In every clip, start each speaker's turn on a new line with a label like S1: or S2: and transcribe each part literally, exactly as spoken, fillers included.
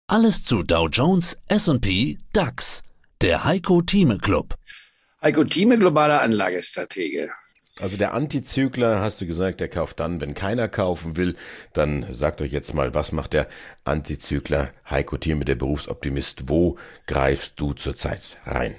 S1: Alles zu Dow Jones, S und P, DAX. Der Heiko Thieme Club.
S2: Heiko Thieme, globaler Anlagestratege.
S3: Also der Antizykler, hast du gesagt, der kauft dann, wenn keiner kaufen will. Dann sagt euch jetzt mal, was macht der Antizykler Heiko Thieme, der Berufsoptimist? Wo greifst du zurzeit rein?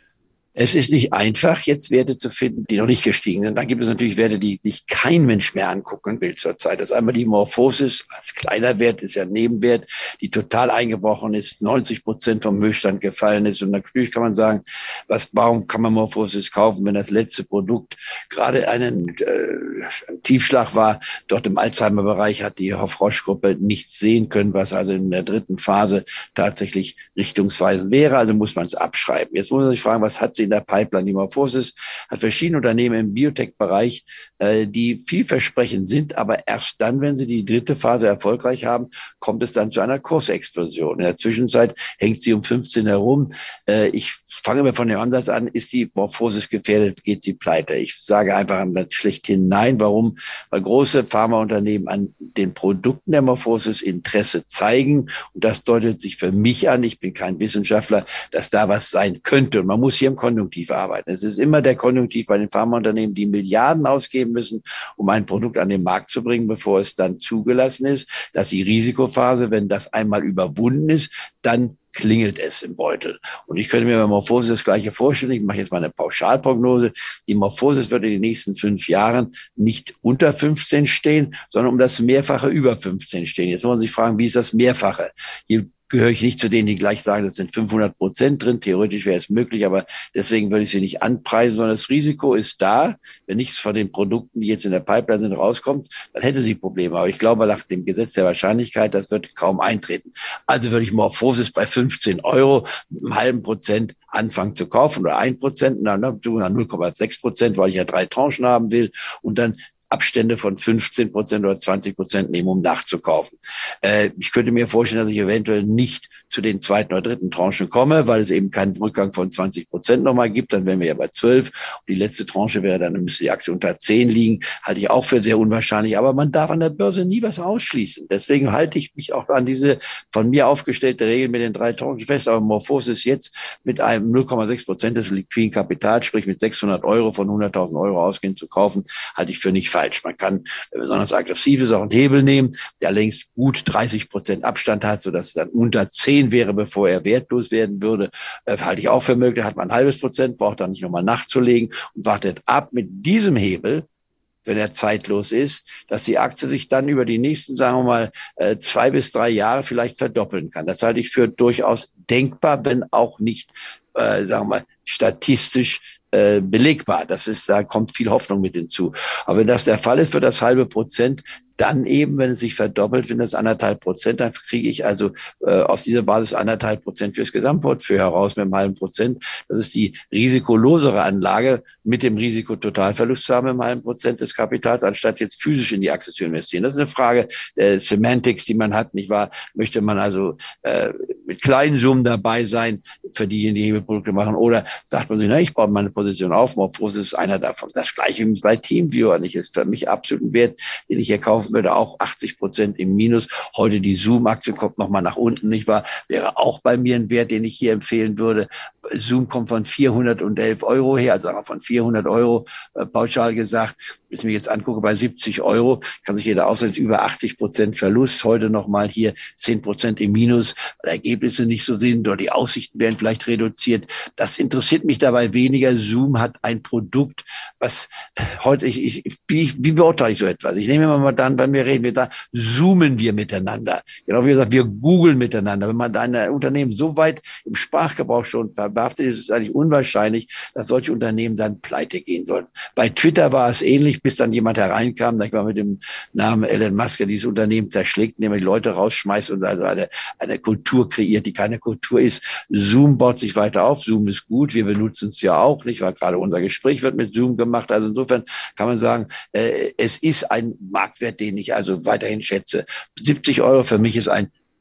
S2: Es ist nicht einfach, jetzt Werte zu finden, die noch nicht gestiegen sind. Dann gibt es natürlich Werte, die sich kein Mensch mehr angucken will zurzeit. Das ist einmal die Morphosis als kleiner Wert, ist ja ein Nebenwert, die total eingebrochen ist, neunzig Prozent vom Höchststand gefallen ist. Und natürlich kann man sagen, was, warum kann man Morphosis kaufen, wenn das letzte Produkt gerade einen äh, Tiefschlag war? Dort im Alzheimer-Bereich hat die Hoff-Roche-Gruppe nichts sehen können, was also in der dritten Phase tatsächlich richtungsweisend wäre. Also muss man es abschreiben. Jetzt muss man sich fragen, was hat sie in der Pipeline? Die Morphosis hat verschiedene Unternehmen im Biotech-Bereich, äh, die vielversprechend sind, aber erst dann, wenn sie die dritte Phase erfolgreich haben, kommt es dann zu einer Kursexplosion. In der Zwischenzeit hängt sie um fünfzehn herum. Äh, ich fange mal von dem Ansatz an, ist die Morphosis gefährdet, geht sie pleite? Ich sage einfach schlechthin nein. Warum? Weil große Pharmaunternehmen an den Produkten der Morphosis Interesse zeigen, und das deutet sich für mich an, ich bin kein Wissenschaftler, dass da was sein könnte. Und man muss hier im Konjunktiv arbeiten. Es ist immer der Konjunktiv bei den Pharmaunternehmen, die Milliarden ausgeben müssen, um ein Produkt an den Markt zu bringen, bevor es dann zugelassen ist. Dass die Risikophase, wenn das einmal überwunden ist, dann klingelt es im Beutel. Und ich könnte mir bei Morphosis das Gleiche vorstellen. Ich mache jetzt mal eine Pauschalprognose. Die Morphosis wird in den nächsten fünf Jahren nicht unter fünfzehn stehen, sondern um das Mehrfache über fünfzehn stehen. Jetzt muss man sich fragen, wie ist das Mehrfache? Hier gehöre ich nicht zu denen, die gleich sagen, das sind fünfhundert Prozent drin. Theoretisch wäre es möglich, aber deswegen würde ich sie nicht anpreisen, sondern das Risiko ist da. Wenn nichts von den Produkten, die jetzt in der Pipeline sind, rauskommt, dann hätte sie Probleme. Aber ich glaube, nach dem Gesetz der Wahrscheinlichkeit, das wird kaum eintreten. Also würde ich Morphosis bei fünfzehn Euro mit einem halben Prozent anfangen zu kaufen oder ein Prozent, dann null Komma sechs Prozent, weil ich ja drei Tranchen haben will, und dann Abstände von fünfzehn Prozent oder zwanzig Prozent nehmen, um nachzukaufen. Äh, ich könnte mir vorstellen, dass ich eventuell nicht zu den zweiten oder dritten Tranchen komme, weil es eben keinen Rückgang von zwanzig Prozent nochmal gibt. Dann wären wir ja bei zwölf. Und die letzte Tranche wäre dann, müsste die Aktie unter zehn liegen. Halte ich auch für sehr unwahrscheinlich. Aber man darf an der Börse nie was ausschließen. Deswegen halte ich mich auch an diese von mir aufgestellte Regel mit den drei Tranchen fest. Aber Morphosis jetzt mit einem null Komma sechs Prozent des liquiden Kapitals, sprich mit sechshundert Euro von hunderttausend Euro ausgehend zu kaufen, halte ich für nicht falsch. Man kann, wenn besonders aggressiv ist, auch einen Hebel nehmen, der längst gut dreißig Prozent Abstand hat, sodass es dann unter zehn wäre, bevor er wertlos werden würde. Äh, halte ich auch für möglich. Hat man ein halbes Prozent, braucht dann nicht nochmal nachzulegen und wartet ab mit diesem Hebel, wenn er zeitlos ist, dass die Aktie sich dann über die nächsten, sagen wir mal, äh, zwei bis drei Jahre vielleicht verdoppeln kann. Das halte ich für durchaus denkbar, wenn auch nicht, äh, sagen wir mal, statistisch äh, belegbar. Das ist, da kommt viel Hoffnung mit hinzu. Aber wenn das der Fall ist, für das halbe Prozent, dann eben, wenn es sich verdoppelt, wenn das anderthalb Prozent, dann kriege ich also äh, auf dieser Basis anderthalb Prozent fürs Gesamtportfolio heraus mit einem halben Prozent. Das ist die risikolosere Anlage, mit dem Risiko Totalverlust zu haben im halben Prozent des Kapitals, anstatt jetzt physisch in die Aktie zu investieren. Das ist eine Frage der Semantics, die man hat, nicht wahr? Möchte man also äh, mit kleinen Summen dabei sein, für diejenigen, die Hebelprodukte machen, oder sagt man sich, na, ich baue meine Position auf, Morphosis ist einer davon. Das Gleiche wie bei TeamViewer, nicht? Ist für mich absolut ein Wert, den ich hier kaufen würde, auch achtzig Prozent im Minus. Heute die Zoom-Aktie kommt nochmal nach unten, nicht wahr? Wäre auch bei mir ein Wert, den ich hier empfehlen würde. Zoom kommt von vierhundertelf Euro her, also von vierhundert Euro äh, pauschal gesagt. Wenn ich mir jetzt angucke, bei siebzig Euro kann sich jeder ausrechnen, über achtzig Prozent Verlust. Heute nochmal hier zehn Prozent im Minus, weil Ergebnisse nicht so sind oder die Aussichten werden vielleicht reduziert. Das interessiert mich dabei weniger. Zoom hat ein Produkt, was heute, ich, ich, wie, wie beurteile ich so etwas? Ich nehme immer mal dann, wenn wir reden, wir da zoomen wir miteinander. Genau wie gesagt, wir googeln miteinander. Wenn man da ein Unternehmen so weit im Sprachgebrauch schon behaftet ist, ist es eigentlich unwahrscheinlich, dass solche Unternehmen dann pleite gehen sollen. Bei Twitter war es ähnlich, bis dann jemand hereinkam, ich war mit dem Namen Elon Musk, der dieses Unternehmen zerschlägt, indem er die Leute rausschmeißt und also eine, eine Kultur kreiert, die keine Kultur ist. Zoom baut sich weiter auf. Zoom ist gut. Wir benutzen es ja auch nicht, weil gerade unser Gespräch wird mit Zoom gemacht. Also insofern kann man sagen, äh, es ist ein Marktwert, den ich also weiterhin schätze. siebzig Euro für mich ist ein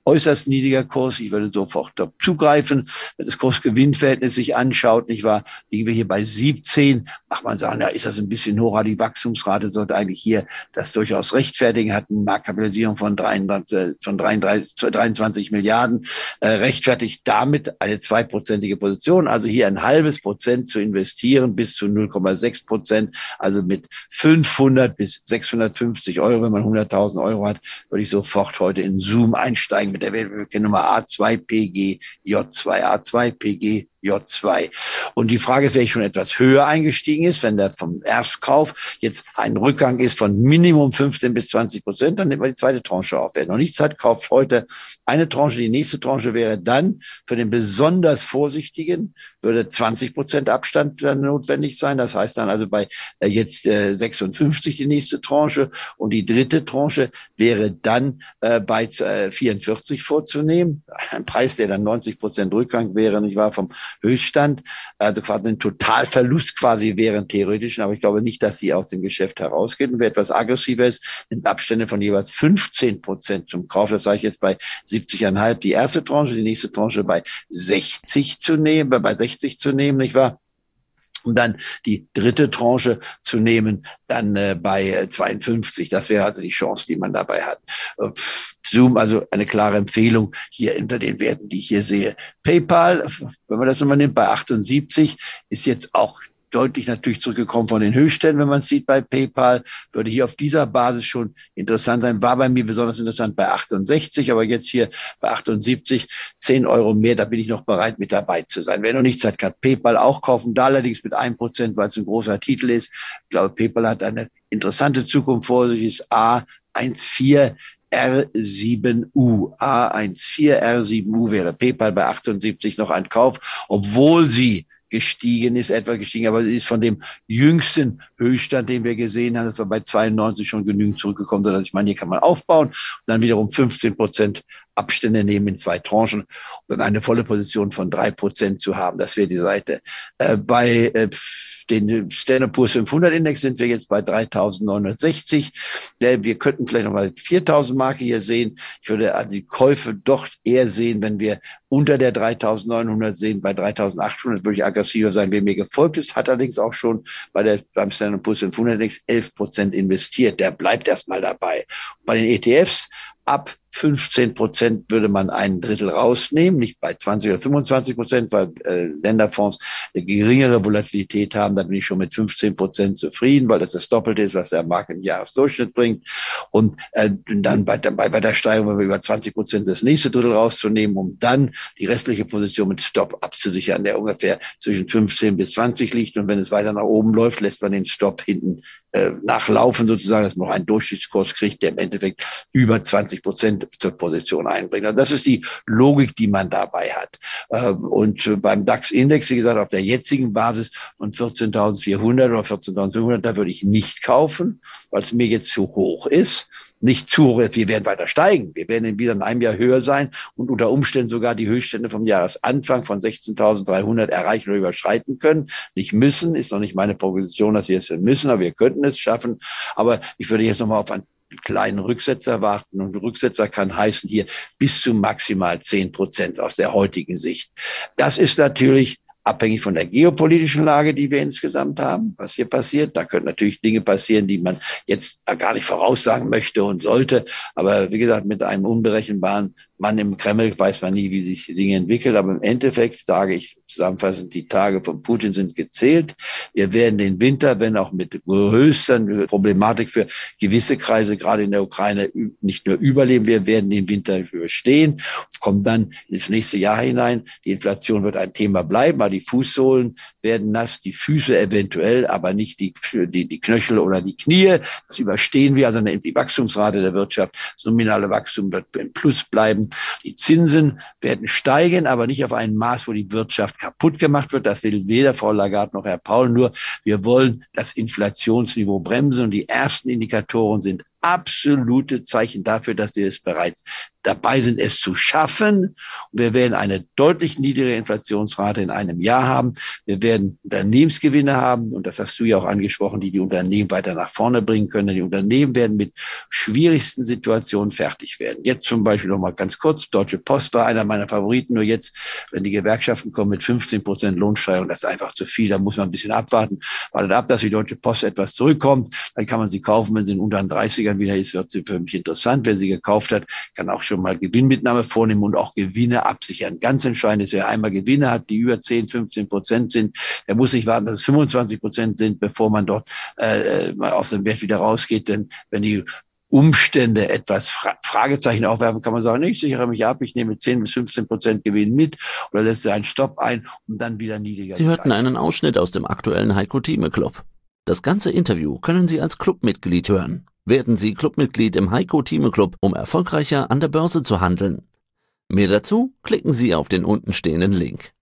S2: äußerst niedriger Kurs. Ich würde sofort zugreifen. Wenn das Kurs-Gewinn-Verhältnis sich anschaut, nicht wahr, liegen wir hier bei siebzehn. Macht man sagen, ja, ist das ein bisschen hoch, die Wachstumsrate sollte eigentlich hier das durchaus rechtfertigen, hat eine Marktkapitalisierung von dreiunddreißig, von dreiunddreißig, dreiundzwanzig Milliarden, äh, rechtfertigt damit eine zweiprozentige Position, also hier ein halbes Prozent zu investieren bis zu null Komma sechs Prozent, also mit fünfhundert bis sechshundertfünfzig Euro, wenn man hunderttausend Euro hat, würde ich sofort heute in Zoom einsteigen mit der Wertnummer A zwei P G J zwei, A zwei P G J zwei. Und die Frage ist, wer schon etwas höher eingestiegen ist, wenn der vom Erstkauf jetzt ein Rückgang ist von Minimum fünfzehn bis zwanzig Prozent, dann nimmt man die zweite Tranche auf. Wer noch nichts hat, kauft heute eine Tranche. Die nächste Tranche wäre dann für den besonders Vorsichtigen, würde zwanzig Prozent Abstand dann notwendig sein. Das heißt dann also bei äh, jetzt äh, sechsundfünfzig die nächste Tranche. Und die dritte Tranche wäre dann äh, bei äh, vierundvierzig vorzunehmen. Ein Preis, der dann neunzig Prozent Rückgang wäre, nicht wahr, vom Höchststand, also quasi ein Totalverlust quasi wären theoretischen, aber ich glaube nicht, dass sie aus dem Geschäft herausgehen. Und wer etwas aggressiver ist, nimmt Abstände von jeweils fünfzehn Prozent zum Kauf. Das sage ich jetzt bei siebzig Komma fünf die erste Tranche, die nächste Tranche bei sechzig zu nehmen, bei sechzig zu nehmen, nicht wahr? Und dann die dritte Tranche zu nehmen, dann äh, bei äh, zweiundfünfzig. Das wäre also die Chance, die man dabei hat. Äh, Zoom, also eine klare Empfehlung hier hinter den Werten, die ich hier sehe. PayPal, wenn man das nochmal nimmt, bei achtundsiebzig, ist jetzt auch deutlich natürlich zurückgekommen von den Höchstständen, wenn man es sieht bei PayPal, würde hier auf dieser Basis schon interessant sein. War bei mir besonders interessant bei achtundsechzig, aber jetzt hier bei achtundsiebzig, zehn Euro mehr, da bin ich noch bereit, mit dabei zu sein. Wer noch nichts hat, kann PayPal auch kaufen, da allerdings mit einem Prozent, weil es ein großer Titel ist. Ich glaube, PayPal hat eine interessante Zukunft vor sich, ist A vierzehn R sieben U. A vierzehn R sieben U wäre PayPal bei achtundsiebzig noch ein Kauf, obwohl sie gestiegen ist, etwa gestiegen, aber sie ist von dem jüngsten Höchststand, den wir gesehen haben, das war bei zweiundneunzig schon genügend zurückgekommen, sodass ich meine, hier kann man aufbauen und dann wiederum fünfzehn Prozent Abstände nehmen in zwei Tranchen und dann eine volle Position von drei Prozent zu haben. Das wäre die Seite. Äh, bei äh, den Standard and Poor's fünfhundert Index sind wir jetzt bei dreitausendneunhundertsechzig. Äh, wir könnten vielleicht nochmal viertausend Marke hier sehen. Ich würde also die Käufe doch eher sehen, wenn wir unter der dreitausendneunhundert sehen. Bei dreitausendachthundert würde ich aggressiver sein. Wer mir gefolgt ist, hat allerdings auch schon bei der, beim Standard and Poor's fünfhundert Index elf Prozent investiert. Der bleibt erstmal dabei. Bei den E T Fs ab fünfzehn Prozent würde man ein Drittel rausnehmen, nicht bei zwanzig oder fünfundzwanzig Prozent, weil äh, Länderfonds eine geringere Volatilität haben. Da bin ich schon mit fünfzehn Prozent zufrieden, weil das das Doppelte ist, was der Markt im Jahresdurchschnitt bringt. Und äh, dann bei der, bei der Steigerung über zwanzig Prozent das nächste Drittel rauszunehmen, um dann die restliche Position mit Stop abzusichern, der ungefähr zwischen fünfzehn bis zwanzig liegt. Und wenn es weiter nach oben läuft, lässt man den Stop hinten äh, nachlaufen sozusagen, dass man noch einen Durchschnittskurs kriegt, der im Endeffekt über zwanzig Prozent zur Position einbringt. Also das ist die Logik, die man dabei hat. Und beim DAX-Index, wie gesagt, auf der jetzigen Basis von vierzehntausendvierhundert oder vierzehntausendfünfhundert, da würde ich nicht kaufen, weil es mir jetzt zu hoch ist. Nicht zu hoch, wir werden weiter steigen. Wir werden wieder in einem Jahr höher sein und unter Umständen sogar die Höchststände vom Jahresanfang von sechzehntausenddreihundert erreichen oder überschreiten können. Nicht müssen, ist noch nicht meine Proposition, dass wir es müssen, aber wir könnten es schaffen. Aber ich würde jetzt nochmal auf ein kleinen Rücksetzer warten. Und Rücksetzer kann heißen hier bis zu maximal zehn Prozent aus der heutigen Sicht. Das ist natürlich abhängig von der geopolitischen Lage, die wir insgesamt haben, was hier passiert. Da können natürlich Dinge passieren, die man jetzt gar nicht voraussagen möchte und sollte. Aber wie gesagt, mit einem unberechenbaren Mann im Kreml weiß man nie, wie sich die Dinge entwickeln. Aber im Endeffekt sage ich zusammenfassend, die Tage von Putin sind gezählt. Wir werden den Winter, wenn auch mit größter Problematik für gewisse Kreise, gerade in der Ukraine, nicht nur überleben. Wir werden den Winter überstehen. Es kommt dann ins nächste Jahr hinein. Die Inflation wird ein Thema bleiben, aber die Fußsohlen werden nass, die Füße eventuell, aber nicht die, die, die Knöchel oder die Knie. Das überstehen wir. Also die Wachstumsrate der Wirtschaft, das nominale Wachstum wird im Plus bleiben. Die Zinsen werden steigen, aber nicht auf ein Maß, wo die Wirtschaft kaputt gemacht wird. Das will weder Frau Lagarde noch Herr Paul. Nur wir wollen das Inflationsniveau bremsen und die ersten Indikatoren sind absolute Zeichen dafür, dass wir es bereits dabei sind, es zu schaffen. Wir werden eine deutlich niedrigere Inflationsrate in einem Jahr haben. Wir werden Unternehmensgewinne haben, und das hast du ja auch angesprochen, die die Unternehmen weiter nach vorne bringen können. Die Unternehmen werden mit schwierigsten Situationen fertig werden. Jetzt zum Beispiel noch mal ganz kurz, Deutsche Post war einer meiner Favoriten, nur jetzt, wenn die Gewerkschaften kommen mit fünfzehn Prozent Lohnsteigerung, das ist einfach zu viel, da muss man ein bisschen abwarten. Wartet ab, dass die Deutsche Post etwas zurückkommt, dann kann man sie kaufen, wenn sie in unter den dreißigern wieder ist, wird sie für mich interessant. Wer sie gekauft hat, kann auch schon mal Gewinnmitnahme vornehmen und auch Gewinne absichern. Ganz entscheidend ist, wer einmal Gewinne hat, die über zehn, fünfzehn Prozent sind, der muss nicht warten, dass es fünfundzwanzig Prozent sind, bevor man dort äh, mal aus dem Wert wieder rausgeht. Denn wenn die Umstände etwas Fra- Fragezeichen aufwerfen, kann man sagen, ich sichere mich ab, ich nehme zehn bis fünfzehn Prozent Gewinn mit oder setze einen Stopp ein und dann wieder niedriger.
S1: Sie hörten einen Ausschnitt aus dem aktuellen Heiko Thieme Club. Das ganze Interview können Sie als Clubmitglied hören. Werden Sie Clubmitglied im Heiko Thieme Club, um erfolgreicher an der Börse zu handeln. Mehr dazu klicken Sie auf den untenstehenden Link.